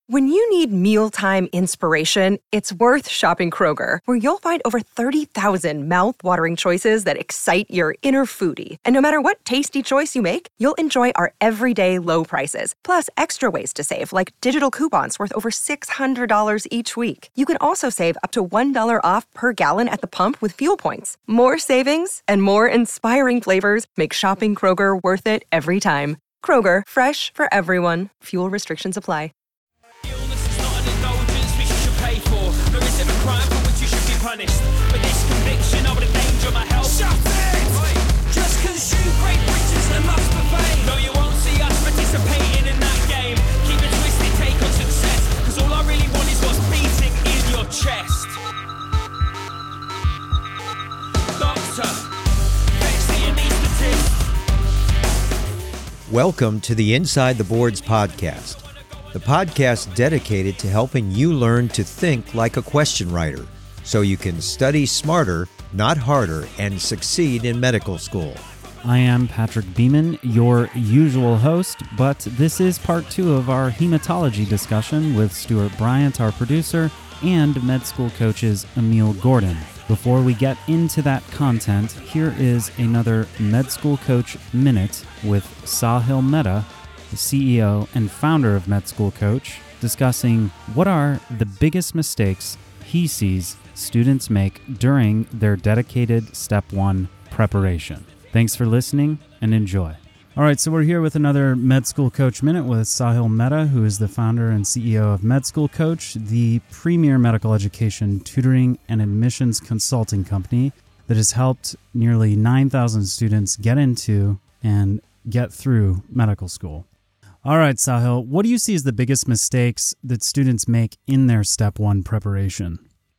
When you need mealtime inspiration, it's worth shopping Kroger, where you'll find over 30,000 mouth-watering choices that excite your inner foodie. And no matter what tasty choice you make, you'll enjoy our everyday low prices, plus extra ways to save, like digital coupons worth over $600 each week. You can also save up to $1 off per gallon at the pump with fuel points. More savings and more inspiring flavors make shopping Kroger worth it every time. Kroger, fresh for everyone. Fuel restrictions apply. Crime for which you should be punished. For this conviction, I would endanger my health. Shut it! Just consume great riches and lust for fame. No, you won't see us participating in that game. Keep a twisted take on success, because all I really want is what's beating in your chest. Doctor, fetch the anesthetist. Welcome to the Inside the Boards podcast. The podcast dedicated to helping you learn to think like a question writer so you can study smarter, not harder, and succeed in medical school. I am Patrick Beeman, your usual host, but this is part 2 of our hematology discussion with Stuart Bryant, our producer, and med school coaches Emil Gordon. Before we get into that content, here is another Med School Coach Minute with Sahil Mehta, the CEO and founder of Med School Coach, discussing what are the biggest mistakes he sees students make during their dedicated Step 1 preparation. Thanks for listening and enjoy. All right, so we're here with another Med School Coach Minute with Sahil Mehta, who is the founder and CEO of Med School Coach, the premier medical education tutoring and admissions consulting company that has helped nearly 9,000 students get into and get through medical school. All right, Sahil, what do you see as the biggest mistakes that students make in their Step 1 preparation?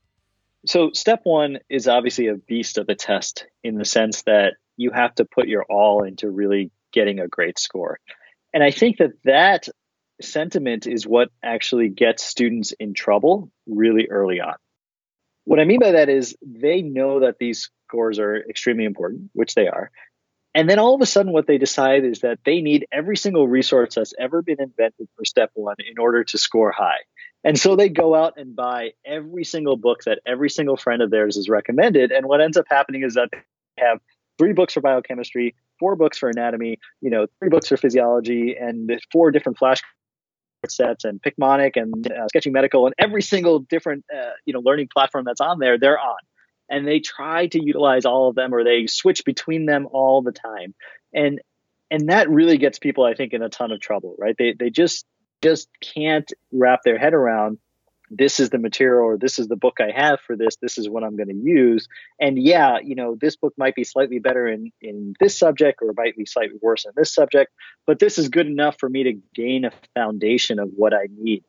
So Step 1 is obviously a beast of a test in the sense that you have to put your all into really getting a great score. And I think that sentiment is what actually gets students in trouble really early on. What I mean by that is they know that these scores are extremely important, which they are. And then all of a sudden what they decide is that they need every single resource that's ever been invented for Step 1 in order to score high. And so they go out and buy every single book that every single friend of theirs has recommended. And what ends up happening is that they have 3 books for biochemistry, 4 books for anatomy, 3 books for physiology, and 4 different flashcards sets and Picmonic and Sketching Medical, and every single different learning platform that's on there, they're on. And they try to utilize all of them, or they switch between them all the time. And that really gets people, I think, in a ton of trouble, right? They just can't wrap their head around, this is the material, or this is the book I have for this. This is what I'm going to use. And yeah, this book might be slightly better in this subject, or it might be slightly worse in this subject, but this is good enough for me to gain a foundation of what I need.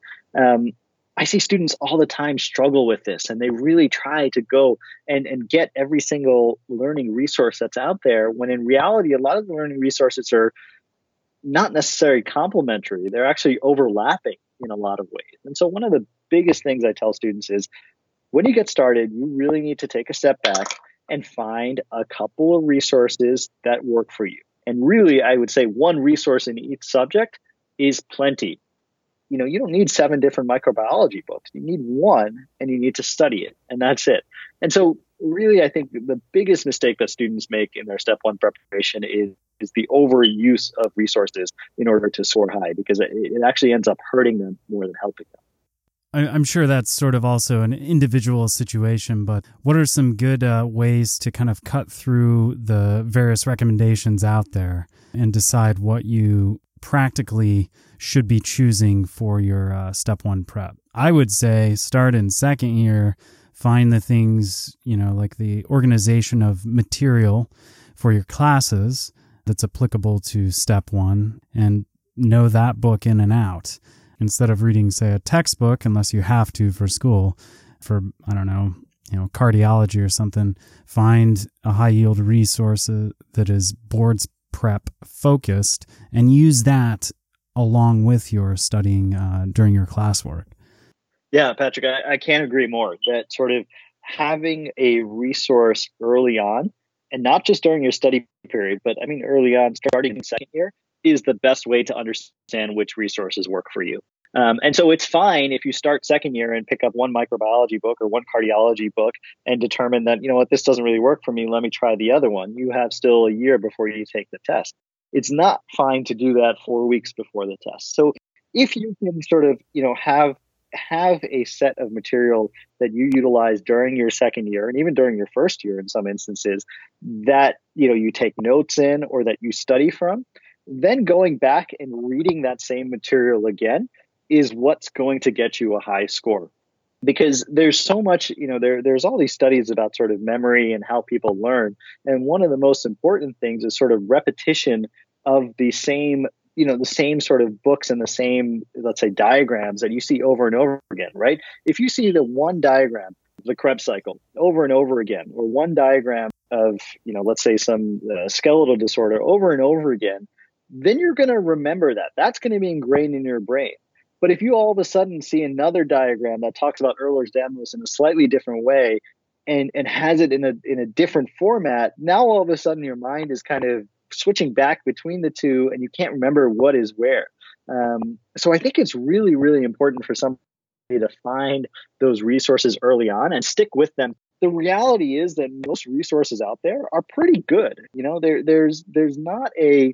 I see students all the time struggle with this, and they really try to go and get every single learning resource that's out there, when in reality, a lot of the learning resources are not necessarily complementary. They're actually overlapping in a lot of ways. And so one of the biggest things I tell students is, when you get started, you really need to take a step back and find a couple of resources that work for you. And really, I would say 1 resource in each subject is plenty. You don't need 7 different microbiology books. You need 1, and you need to study it, and that's it. And so really, I think the biggest mistake that students make in their Step 1 preparation is the overuse of resources in order to score high, because it actually ends up hurting them more than helping them. I'm sure that's sort of also an individual situation, but what are some good ways to kind of cut through the various recommendations out there and decide what you practically should be choosing for your Step 1 prep? I would say start in second year, find the things, like the organization of material for your classes that's applicable to Step 1, and know that book in and out. Instead of reading, say, a textbook, unless you have to for school, for, cardiology or something, find a high-yield resource that is boards prep focused, and use that along with your studying during your classwork. Yeah, Patrick, I can't agree more. That sort of having a resource early on, and not just during your study period, but early on, starting in second year, is the best way to understand which resources work for you. And so it's fine if you start second year and pick up one microbiology book or one cardiology book and determine that, you know what, this doesn't really work for me. Let me try the other one. You have still a year before you take the test. It's not fine to do that 4 weeks before the test. So if you can sort of, have a set of material that you utilize during your second year and even during your first year in some instances that, you take notes in or that you study from, then going back and reading that same material again is what's going to get you a high score. Because there's so much, there's all these studies about sort of memory and how people learn. And one of the most important things is sort of repetition of the same sort of books and the same, let's say, diagrams that you see over and over again, right? If you see the one diagram, the Krebs cycle, over and over again, or one diagram of, let's say some skeletal disorder over and over again, then you're going to remember that. That's going to be ingrained in your brain. But if you all of a sudden see another diagram that talks about Ehlers-Danlos in a slightly different way and has it in a different format, now all of a sudden your mind is kind of switching back between the two and you can't remember what is where. So I think it's really, really important for somebody to find those resources early on and stick with them. The reality is that most resources out there are pretty good. There's not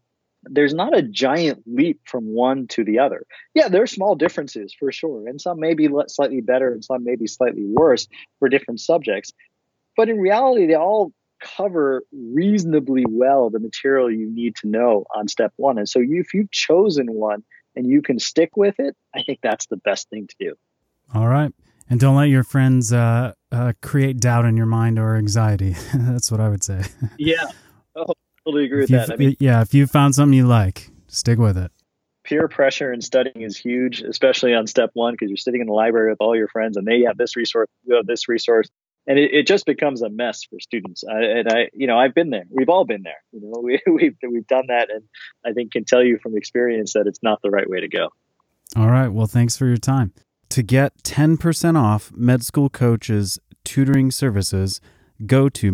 a giant leap from one to the other. Yeah, there are small differences for sure. And some may be slightly better and some may be slightly worse for different subjects. But in reality, they all cover reasonably well the material you need to know on step one. And so if you've chosen one and you can stick with it, I think that's the best thing to do. All right. And don't let your friends create doubt in your mind or anxiety. That's what I would say. Yeah. Oh, totally agree with that. If you found something you like, stick with it. Peer pressure in studying is huge, especially on step one, because you're sitting in the library with all your friends and they have this resource, you have this resource. And it just becomes a mess for students. I've been there. We've all been there. We've done that, and I think can tell you from experience that it's not the right way to go. All right. Well, thanks for your time. To get 10% off Med School Coach's tutoring services, go to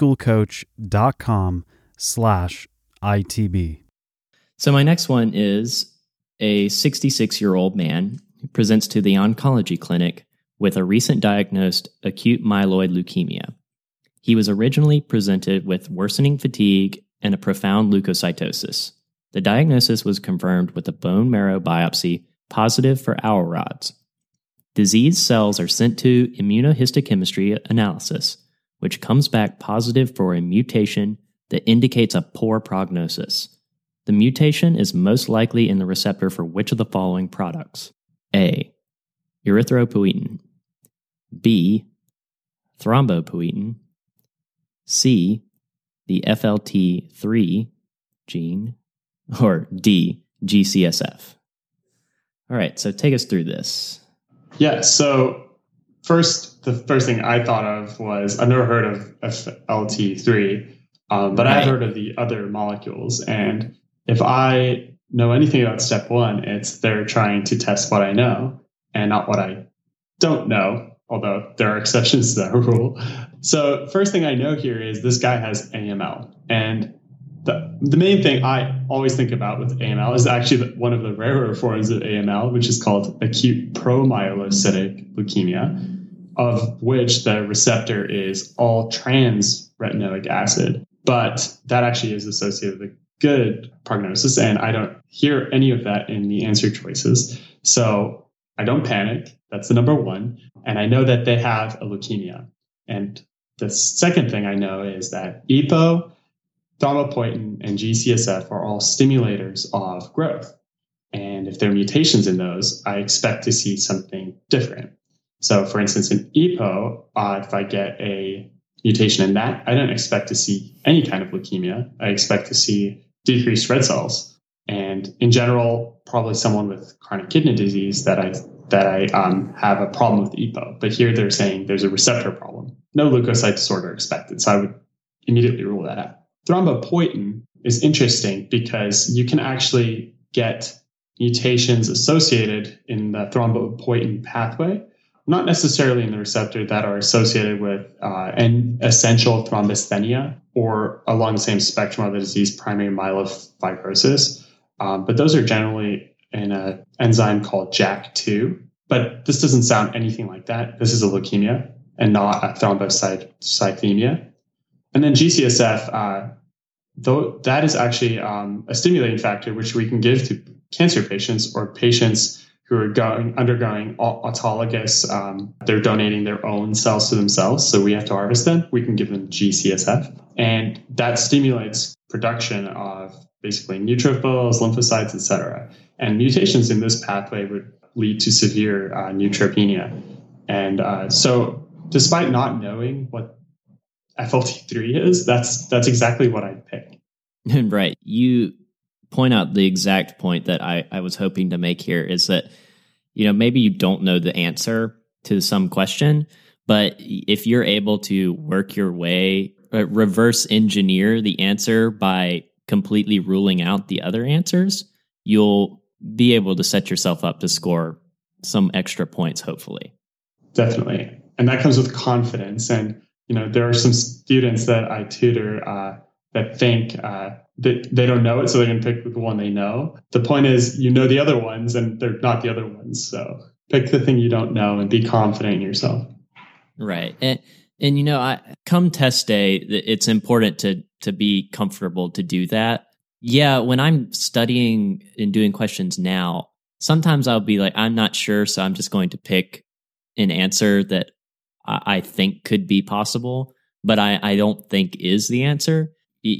medschoolcoach.com/ITB. So my next one is a 66-year-old man who presents to the oncology clinic with a recent diagnosed acute myeloid leukemia. He was originally presented with worsening fatigue and a profound leukocytosis. The diagnosis was confirmed with a bone marrow biopsy positive for Auer rods. Diseased cells are sent to immunohistochemistry analysis, which comes back positive for a mutation that indicates a poor prognosis. The mutation is most likely in the receptor for which of the following products? A. Erythropoietin. B. Thrombopoietin. C. The FLT3 gene. Or D. GCSF. All right, so take us through this. Yeah, so the first thing I thought of was, I've never heard of FLT3, but I've heard of the other molecules. And if I know anything about step one, it's they're trying to test what I know and not what I don't know, although there are exceptions to that rule. So first thing I know here is this guy has AML. And the main thing I always think about with AML is actually one of the rarer forms of AML, which is called acute promyelocytic leukemia, of which the receptor is all trans retinoic acid. But that actually is associated with a good prognosis, and I don't hear any of that in the answer choices. So I don't panic. That's the number one. And I know that they have a leukemia. And the second thing I know is that EPO, thrombopoietin, and GCSF are all stimulators of growth. And if there are mutations in those, I expect to see something different. So for instance, in EPO, if I get a mutation in that, I don't expect to see any kind of leukemia. I expect to see decreased red cells. And in general, probably someone with chronic kidney disease that I have a problem with EPO. But here they're saying there's a receptor problem. No leukocyte disorder expected. So I would immediately rule that out. Thrombopoietin is interesting because you can actually get mutations associated in the thrombopoietin pathway, not necessarily in the receptor, that are associated with an essential thrombocythemia or along the same spectrum of the disease, primary myelofibrosis. But those are generally in an enzyme called JAK2. But this doesn't sound anything like that. This is a leukemia and not a thrombocythemia. And then GCSF, though that is actually a stimulating factor which we can give to cancer patients or patients who are undergoing autologous. They're donating their own cells to themselves, so we have to harvest them. We can give them GCSF, and that stimulates production of basically neutrophils, lymphocytes, etc. And mutations in this pathway would lead to severe neutropenia. And so, despite not knowing what FLT3 is, that's exactly what I'd pick. Right. You point out the exact point that I was hoping to make here is that, maybe you don't know the answer to some question, but if you're able to work your way, reverse engineer the answer by completely ruling out the other answers, you'll be able to set yourself up to score some extra points, hopefully. Definitely. And that comes with confidence. And, there are some students that I tutor that think that they don't know it, so they're going to pick the one they know. The point is, the other ones, and they're not the other ones. So pick the thing you don't know and be confident in yourself. Right. And come test day, it's important to be comfortable to do that. Yeah, when I'm studying and doing questions now, sometimes I'll be like, I'm not sure, so I'm just going to pick an answer that I think could be possible, but I don't think is the answer.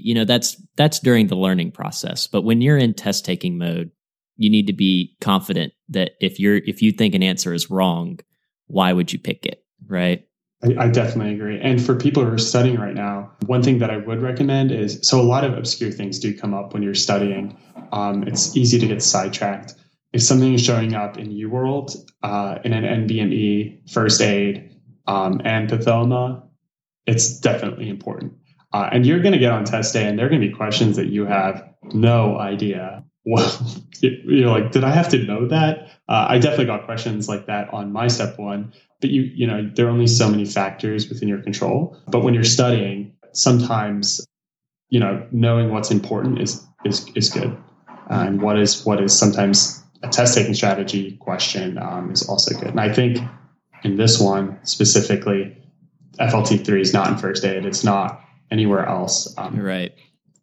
That's during the learning process. But when you're in test taking mode, you need to be confident that if you think an answer is wrong, why would you pick it, right? I definitely agree. And for people who are studying right now, one thing that I would recommend is, so a lot of obscure things do come up when you're studying. It's easy to get sidetracked. If something is showing up in UWorld, in an NBME, first aid, and pathoma, it's definitely important. And you're going to get on test day and there are going to be questions that you have no idea. Well, you're like, did I have to know that? I definitely got questions like that on my step one, but there are only so many factors within your control. But when you're studying, sometimes, knowing what's important is good. And what is sometimes a test taking strategy question is also good. And I think in this one specifically, FLT3 is not in first aid. It's not anywhere else. Right.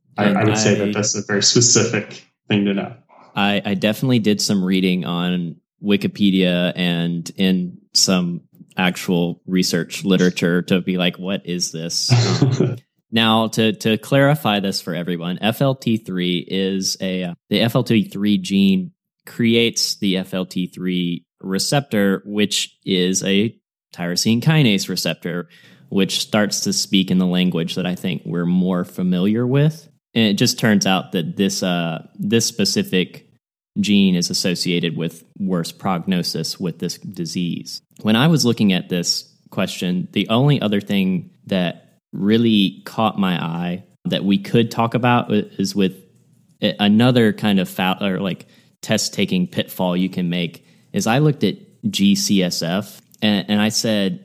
I would say that that's a very specific thing to know. I definitely did some reading on Wikipedia and in some actual research literature to be like, what is this? Now, to clarify this for everyone, FLT3 is the FLT3 gene creates the FLT3 receptor, which is a tyrosine kinase receptor, which starts to speak in the language that I think we're more familiar with. And it just turns out that this specific gene is associated with worse prognosis with this disease. When I was looking at this question, the only other thing that really caught my eye that we could talk about is with another kind of test-taking pitfall you can make is I looked at GCSF and I said,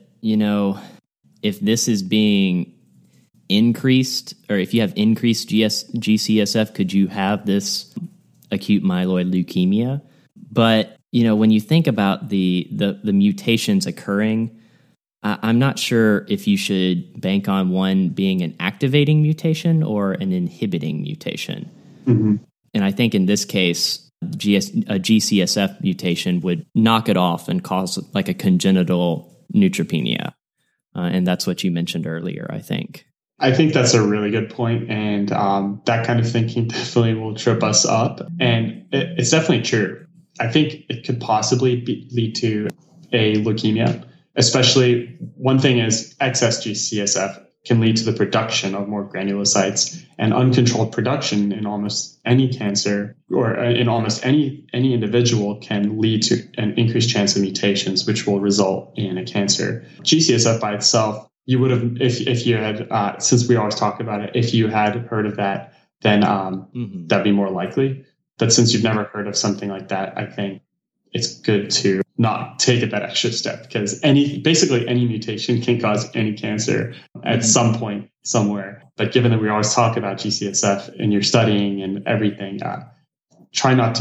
if this is being increased, or if you have increased GCSF, could you have this acute myeloid leukemia? But, when you think about the mutations occurring, I'm not sure if you should bank on one being an activating mutation or an inhibiting mutation. Mm-hmm. And I think in this case, a GCSF mutation would knock it off and cause like a congenital neutropenia. And that's what you mentioned earlier, I think. I think that's a really good point. And that kind of thinking definitely will trip us up. And it's definitely true. I think it could possibly lead to a leukemia. Especially, one thing is excess GCSF can lead to the production of more granulocytes, and uncontrolled production in almost any cancer or in almost any individual can lead to an increased chance of mutations, which will result in a cancer. GCSF by itself, you would have, if you had, since we always talk about it, if you had heard of that, then that'd be more likely. But since you've never heard of something like that, I think it's good to not take it that extra step, because basically any mutation can cause any cancer at some point somewhere. But given that we always talk about GCSF and you're studying and everything, try not to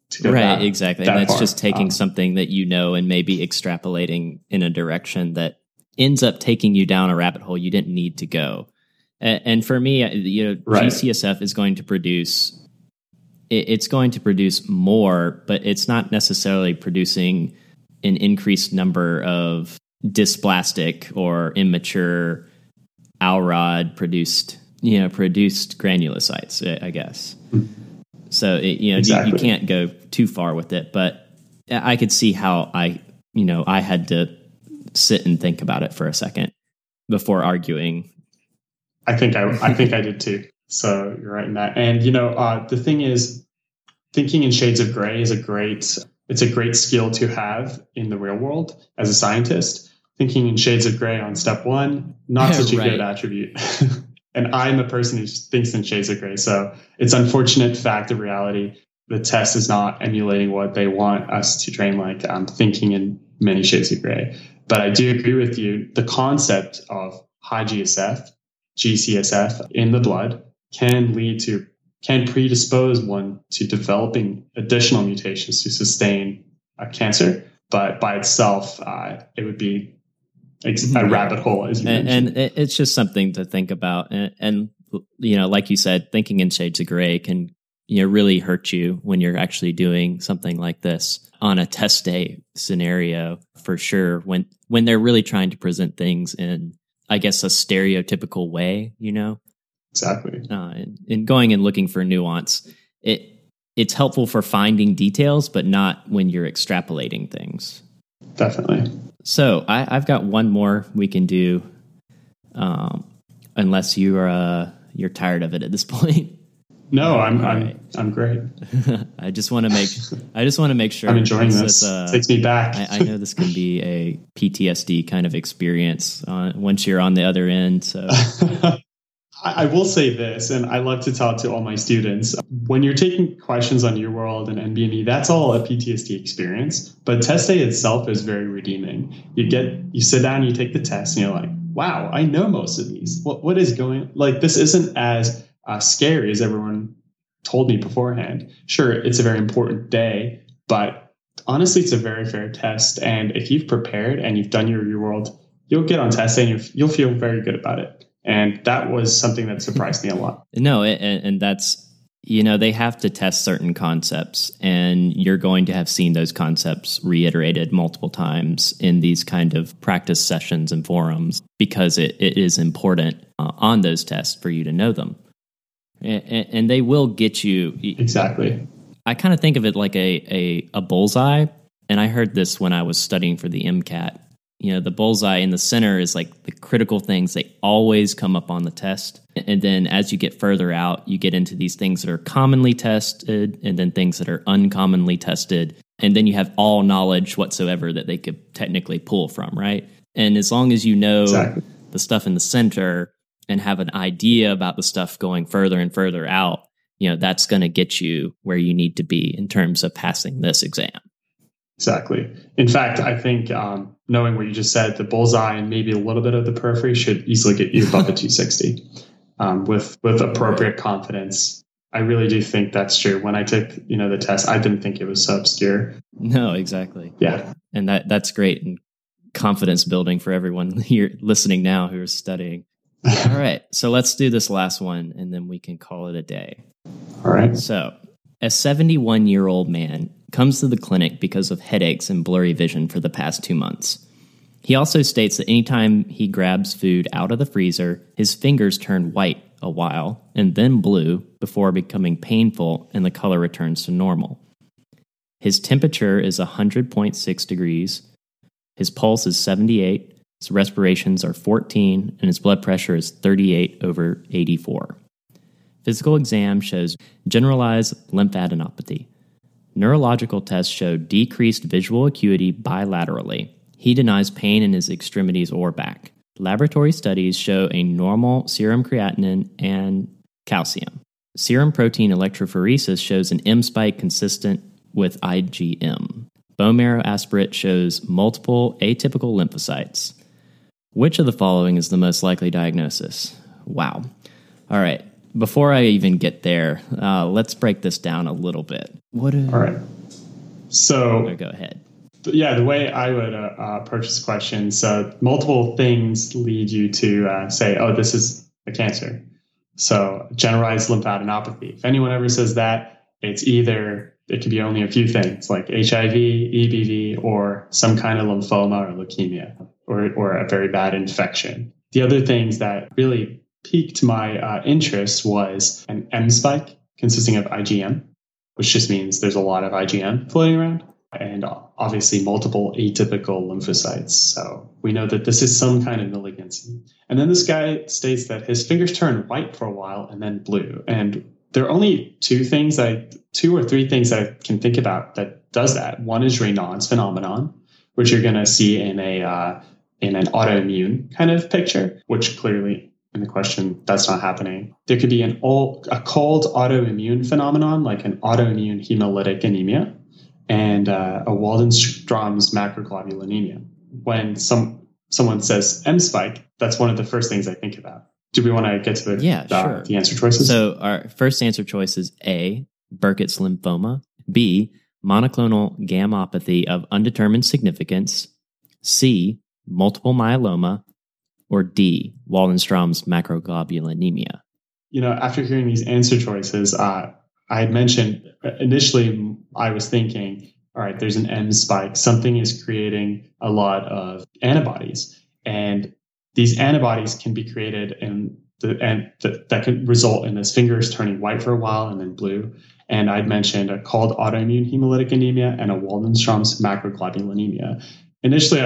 to go right, exactly. And that's far. just taking something that you know and maybe extrapolating in a direction that ends up taking you down a rabbit hole you didn't need to go. And for me, GCSF is going to produce, it's going to produce more, but it's not necessarily producing an increased number of dysplastic or immature Alrod produced granulocytes, I guess. So exactly. you can't go too far with it, but I could see how I had to sit and think about it for a second before arguing. I think I did too. So you're right in that. And the thing is, thinking in shades of gray is a great skill to have in the real world as a scientist. Thinking in shades of gray on step one, not such a good attribute. And I'm a person who thinks in shades of gray. So it's unfortunate fact of reality. The test is not emulating what they want us to train like. Thinking in many shades of gray. But I do agree with you. The concept of high GSF, GCSF in the blood can predispose one to developing additional mutations to sustain a cancer. But by itself, it would be a rabbit hole, as you mentioned. And it's just something to think about. And like you said, thinking in shades of gray can really hurt you when you're actually doing something like this on a test day scenario, for sure. When they're really trying to present things in, I guess, a stereotypical way, Exactly. And going and looking for nuance, it's helpful for finding details, but not when you're extrapolating things. Definitely. So I've got one more we can do, unless you're tired of it at this point. No, I'm great. I just want to make sure I'm enjoying this. Takes me back. I know this can be a PTSD kind of experience once you're on the other end. So I will say this, and I love to talk to all my students. When you're taking questions on Your World and NBME, that's all a PTSD experience. But test day itself is very redeeming. You sit down, you take the test, and you're like, wow, I know most of these. What is going? Like, this isn't as scary as everyone told me beforehand. Sure, it's a very important day, but honestly, it's a very fair test. And if you've prepared and you've done your World, you'll get on test day and you'll feel very good about it. And that was something that surprised me a lot. No, and that's, they have to test certain concepts, and you're going to have seen those concepts reiterated multiple times in these kind of practice sessions and forums, because it is important on those tests for you to know them. And they will get you. Exactly. I kind of think of it like a bullseye. And I heard this when I was studying for the MCAT. The bullseye in the center is like the critical things. They always come up on the test. And then as you get further out, you get into these things that are commonly tested, and then things that are uncommonly tested. And then you have all knowledge whatsoever that they could technically pull from, right? And as long as you know the stuff in the center and have an idea about the stuff going further and further out, that's going to get you where you need to be in terms of passing this exam. Exactly. In fact, I think knowing what you just said, the bullseye and maybe a little bit of the periphery should easily get you above a 260 with appropriate confidence. I really do think that's true. When I took the test, I didn't think it was so obscure. No, exactly. Yeah, and that's great and confidence building for everyone here listening now who is studying. All right, so let's do this last one, and then we can call it a day. All right. So, a 71-year-old man comes to the clinic because of headaches and blurry vision for the past 2 months. He also states that anytime he grabs food out of the freezer, his fingers turn white a while and then blue before becoming painful, and the color returns to normal. His temperature is 100.6 degrees. His pulse is 78. His respirations are 14, and his blood pressure is 38/84. Physical exam shows generalized lymphadenopathy. Neurological tests show decreased visual acuity bilaterally. He denies pain in his extremities or back. Laboratory studies show a normal serum creatinine and calcium. Serum protein electrophoresis shows an M spike consistent with IgM. Bone marrow aspirate shows multiple atypical lymphocytes. Which of the following is the most likely diagnosis? Wow. All right. Before I even get there, let's break this down a little bit. All right. So go ahead. Yeah, the way I would approach this question, so multiple things lead you to say, oh, this is a cancer. So generalized lymphadenopathy. If anyone ever says that, it's either, it could be only a few things like HIV, EBV, or some kind of lymphoma or leukemia, or a very bad infection. The other things that really piqued my interest was an M spike consisting of IgM, which just means there's a lot of IgM floating around, and obviously multiple atypical lymphocytes. So we know that this is some kind of malignancy. And then this guy states that his fingers turn white for a while and then blue. And there are only two or three things that I can think about that does that. One is Raynaud's phenomenon, which you're going to see in an autoimmune kind of picture, which clearly in the question, that's not happening. There could be a cold autoimmune phenomenon, like an autoimmune hemolytic anemia, and a Waldenstrom's macroglobulinemia. When someone says M spike, that's one of the first things I think about. Do we want to get to the answer choices? So our first answer choice is A, Burkitt's lymphoma, B, monoclonal gammopathy of undetermined significance, C, multiple myeloma, or D, Waldenstrom's macroglobulinemia. After hearing these answer choices, I had mentioned initially I was thinking, all right, there's an M spike. Something is creating a lot of antibodies, and these antibodies can be created that can result in his fingers turning white for a while and then blue. And I'd mentioned a cold autoimmune hemolytic anemia and a Waldenstrom's macroglobulinemia. Initially,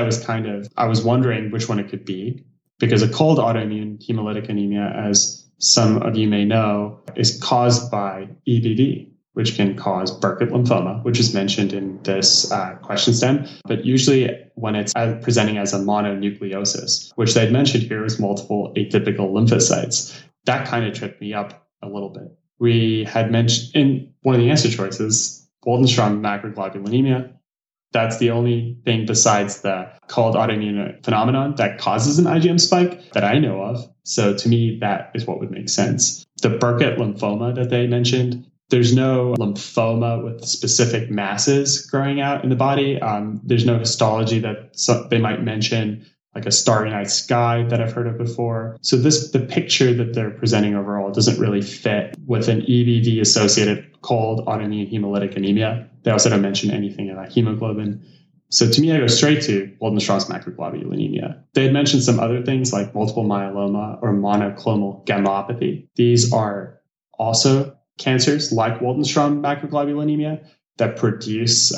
I was wondering which one it could be, because a cold autoimmune hemolytic anemia, as some of you may know, is caused by EBV, which can cause Burkitt lymphoma, which is mentioned in this question stem. But usually when it's presenting as a mononucleosis, which they'd mentioned here is multiple atypical lymphocytes, that kind of tripped me up a little bit. We had mentioned in one of the answer choices, Waldenstrom macroglobulinemia. That's the only thing besides the cold autoimmune phenomenon that causes an IgM spike that I know of. So to me, that is what would make sense. The Burkitt lymphoma that they mentioned, there's no lymphoma with specific masses growing out in the body. There's no histology that they might mention, like a starry night sky that I've heard of before. So the picture that they're presenting overall doesn't really fit with an EBV-associated cold autoimmune hemolytic anemia. They also don't mention anything about hemoglobin. So to me, I go straight to Waldenstrom's macroglobulinemia. They had mentioned some other things like multiple myeloma or monoclonal gammopathy. These are also cancers like Waldenstrom macroglobulinemia that produce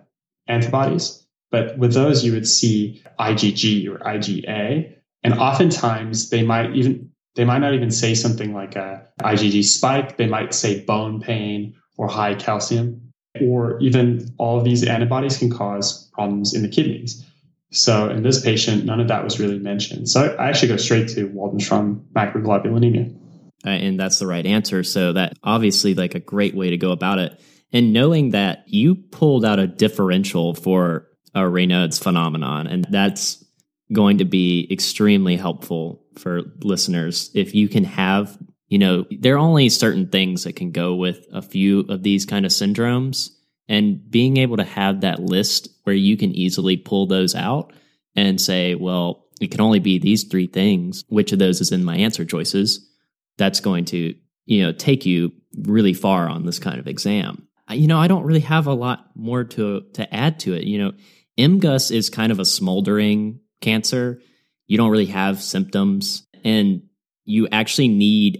antibodies. But with those, you would see IgG or IgA. And oftentimes they might not even say something like a IgG spike. They might say bone pain or high calcium, or even all of these antibodies can cause problems in the kidneys. So in this patient, none of that was really mentioned. So I actually go straight to Waldenstrom macroglobulinemia. And that's the right answer. So that obviously like a great way to go about it. And knowing that you pulled out a differential for a Raynaud's phenomenon, and that's going to be extremely helpful for listeners. If you can have, there are only certain things that can go with a few of these kind of syndromes, and being able to have that list where you can easily pull those out and say, well, it can only be these three things. Which of those is in my answer choices? That's going to, take you really far on this kind of exam. I don't really have a lot more to add to it. MGUS is kind of a smoldering cancer. You don't really have symptoms, and you actually need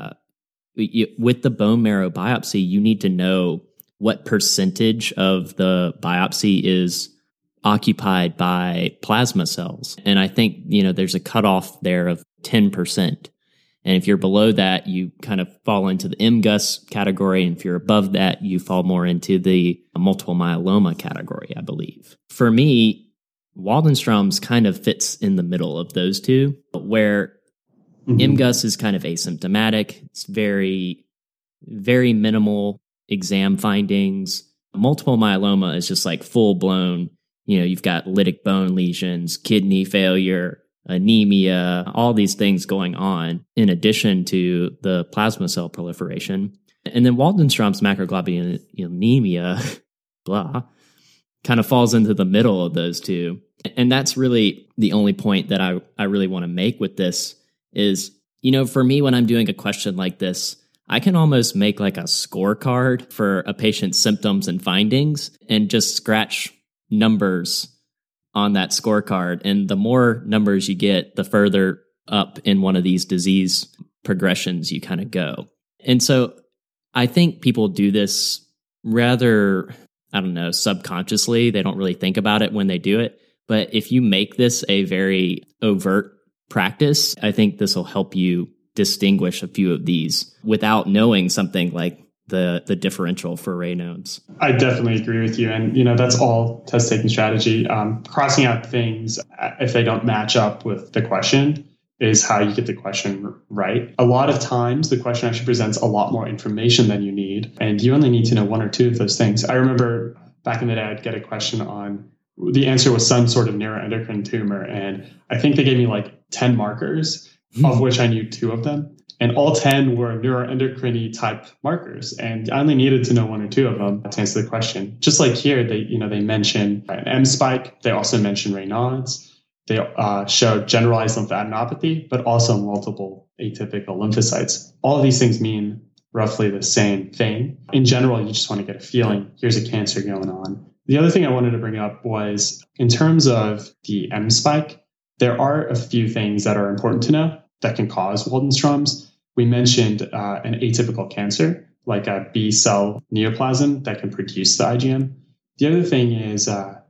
with the bone marrow biopsy, you need to know what percentage of the biopsy is occupied by plasma cells. And I think, there's a cutoff there of 10%. And if you're below that, you kind of fall into the MGUS category. And if you're above that, you fall more into the multiple myeloma category, I believe. For me, Waldenstrom's kind of fits in the middle of those two, where MGUS is kind of asymptomatic. It's very, very minimal exam findings. Multiple myeloma is just like full blown, you've got lytic bone lesions, kidney failure, anemia, all these things going on in addition to the plasma cell proliferation. And then Waldenstrom's macroglobulinemia, kind of falls into the middle of those two. And that's really the only point that I really want to make with this is, for me, when I'm doing a question like this, I can almost make like a scorecard for a patient's symptoms and findings and just scratch numbers on that scorecard. And the more numbers you get, the further up in one of these disease progressions you kind of go. And so I think people do this rather, subconsciously. They don't really think about it when they do it. But if you make this a very overt practice, I think this will help you distinguish a few of these without knowing something like the differential for Raynaud's. I definitely agree with you. And, that's all test taking strategy. Crossing out things if they don't match up with the question is how you get the question right. A lot of times the question actually presents a lot more information than you need. And you only need to know one or two of those things. I remember back in the day, I'd get a question on the answer was some sort of neuroendocrine tumor. And I think they gave me like 10 markers, of which I knew 2 of them. And all 10 were neuroendocrine type markers. And I only needed to know 1 or 2 of them to answer the question. Just like here, they mention an M spike. They also mention Raynaud's. They show generalized lymphadenopathy, but also multiple atypical lymphocytes. All of these things mean roughly the same thing. In general, you just want to get a feeling, here's a cancer going on. The other thing I wanted to bring up was in terms of the M spike, there are a few things that are important to know that can cause Waldenstrom's. We mentioned an atypical cancer, like a B cell neoplasm that can produce the IgM. The other thing is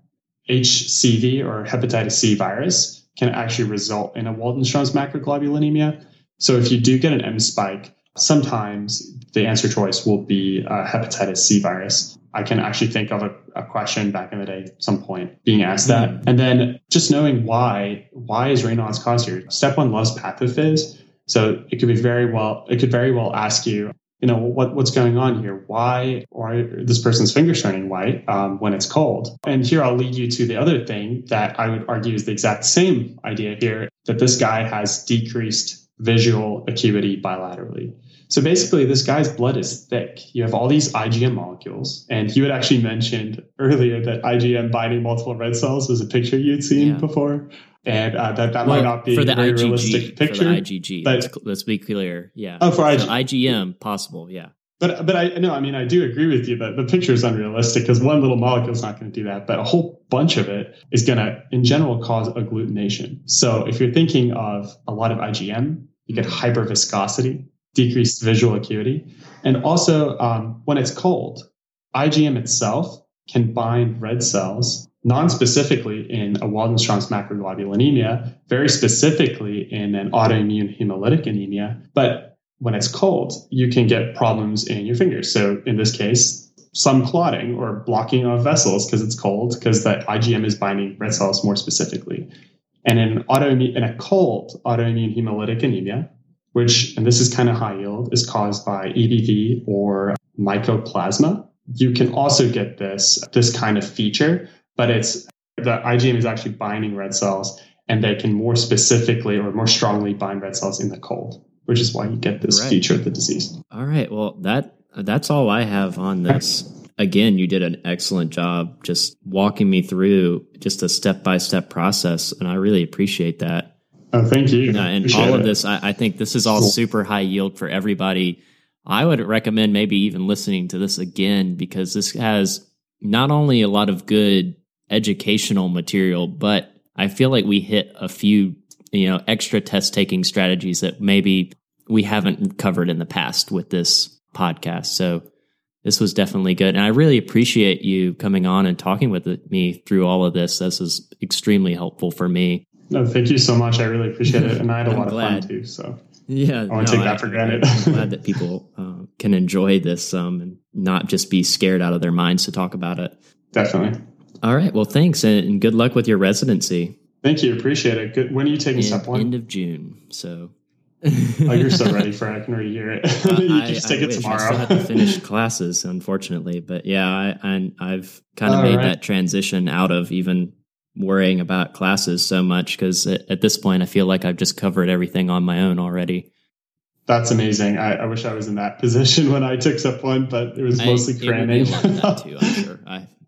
HCV or hepatitis C virus can actually result in a Waldenstrom's macroglobulinemia. So if you do get an M spike, sometimes the answer choice will be hepatitis C virus. I can actually think of a question back in the day at some point being asked that. And then just knowing why is Raynaud's caused here? Step 1 loves pathophys. So it could very well ask you, what's going on here? Why this person's fingers turning white when it's cold? And here I'll lead you to the other thing that I would argue is the exact same idea here, that this guy has decreased visual acuity bilaterally. So basically, this guy's blood is thick. You have all these IgM molecules. And you had actually mentioned earlier that IgM binding multiple red cells was a picture you'd seen before. And that might not be a very realistic picture. For the IgG, but let's be clear. Yeah. Oh, for IgM. So IgM, possible, yeah. But I do agree with you that the picture is unrealistic because one little molecule is not going to do that. But a whole bunch of it is going to, in general, cause agglutination. So if you're thinking of a lot of IgM, you get hyperviscosity, decreased visual acuity. And also, when it's cold, IgM itself can bind red cells non-specifically in a Waldenstrom's macroglobulinemia, very specifically in an autoimmune hemolytic anemia. But when it's cold, you can get problems in your fingers. So in this case, some clotting or blocking of vessels because it's cold, because the IgM is binding red cells more specifically. And in a cold autoimmune hemolytic anemia, which, and this is kind of high yield, is caused by EBV or mycoplasma, you can also get this kind of feature, but it's the IgM is actually binding red cells, and they can more specifically or more strongly bind red cells in the cold, which is why you get this feature of the disease. All right. Well, that's all I have on this. Again, you did an excellent job just walking me through just a step-by-step process, and I really appreciate that. Oh, thank you. And all of this, I think this is all super high yield for everybody. I would recommend maybe even listening to this again, because this has not only a lot of good educational material, but I feel like we hit a few, extra test taking strategies that maybe we haven't covered in the past with this podcast. So this was definitely good. And I really appreciate you coming on and talking with me through all of this. This is extremely helpful for me. No, thank you so much. I really appreciate it. And I had a lot of fun too. So yeah, I want to take that for granted. I'm glad that people can enjoy this and not just be scared out of their minds to talk about it. Definitely. All right. Well, thanks. And good luck with your residency. Thank you. Appreciate it. Good. When are you taking step 1? End of June. So. Oh, you're so ready for it. I can already hear it. You can just take it tomorrow. I still have to finish classes, unfortunately. But yeah, I've kind of made that transition out of even worrying about classes so much, because at this point, I feel like I've just covered everything on my own already. That's amazing. I wish I was in that position when I took step 1, but it was mostly cramming. It would be a lot of that too, I'm sure.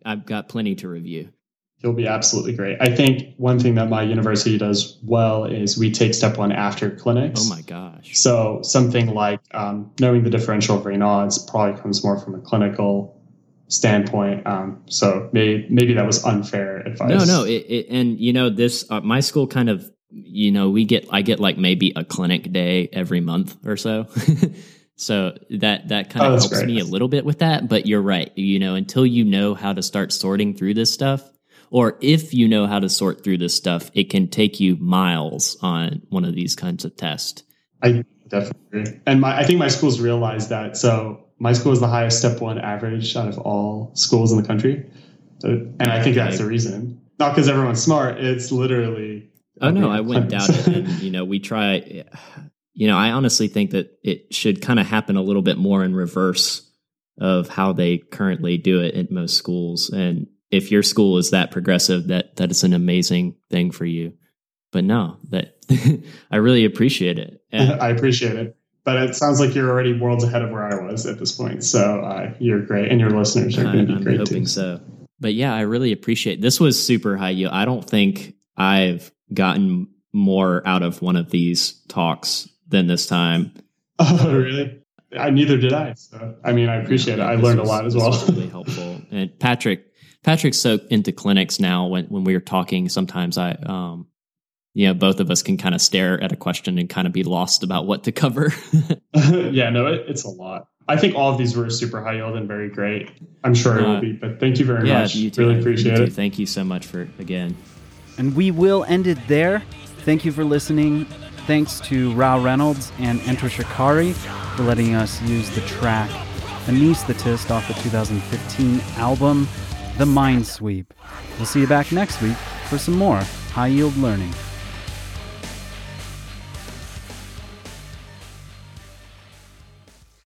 I've got plenty to review. He'll be absolutely great. I think one thing that my university does well is we take step one after clinics. Oh my gosh. So something like knowing the differential of Raynaud's probably comes more from a clinical standpoint. So maybe that was unfair advice. No, and this, my school kind of, I get like maybe a clinic day every month or so. So that kind of helps me a little bit with that, but you're right. Until you know how to start sorting through this stuff, or if you know how to sort through this stuff, it can take you miles on one of these kinds of tests. I definitely agree. And I think my schools realized that. So my school is the highest step one average out of all schools in the country. And I think that's the reason. Not because everyone's smart. It's literally. Oh, no, I wouldn't doubt it. And, we try. I honestly think that it should kind of happen a little bit more in reverse of how they currently do it at most schools. And if your school is that progressive, that is an amazing thing for you. But no, that I really appreciate it. And I appreciate it. But it sounds like you're already worlds ahead of where I was at this point. So you're great. And your listeners are going to be great too. I'm hoping so. But yeah, I really appreciate it. This was super high yield. I don't think I've gotten more out of one of these talks than this time. Oh, really? Neither did I. So, I appreciate it. I learned a lot as well. This was really helpful. And Patrick's so into clinics now. When we were talking, sometimes both of us can kind of stare at a question and kind of be lost about what to cover. Yeah, no, it's a lot. I think all of these were super high yield and very great. I'm sure it will be, but thank you very much. You too. Really appreciate it. Thank you so much again. And we will end it there. Thank you for listening. Thanks to Rao Reynolds and Enter Shikari for letting us use the track Anesthetist off the 2015 album, The Mind Sweep. We'll see you back next week for some more high yield learning.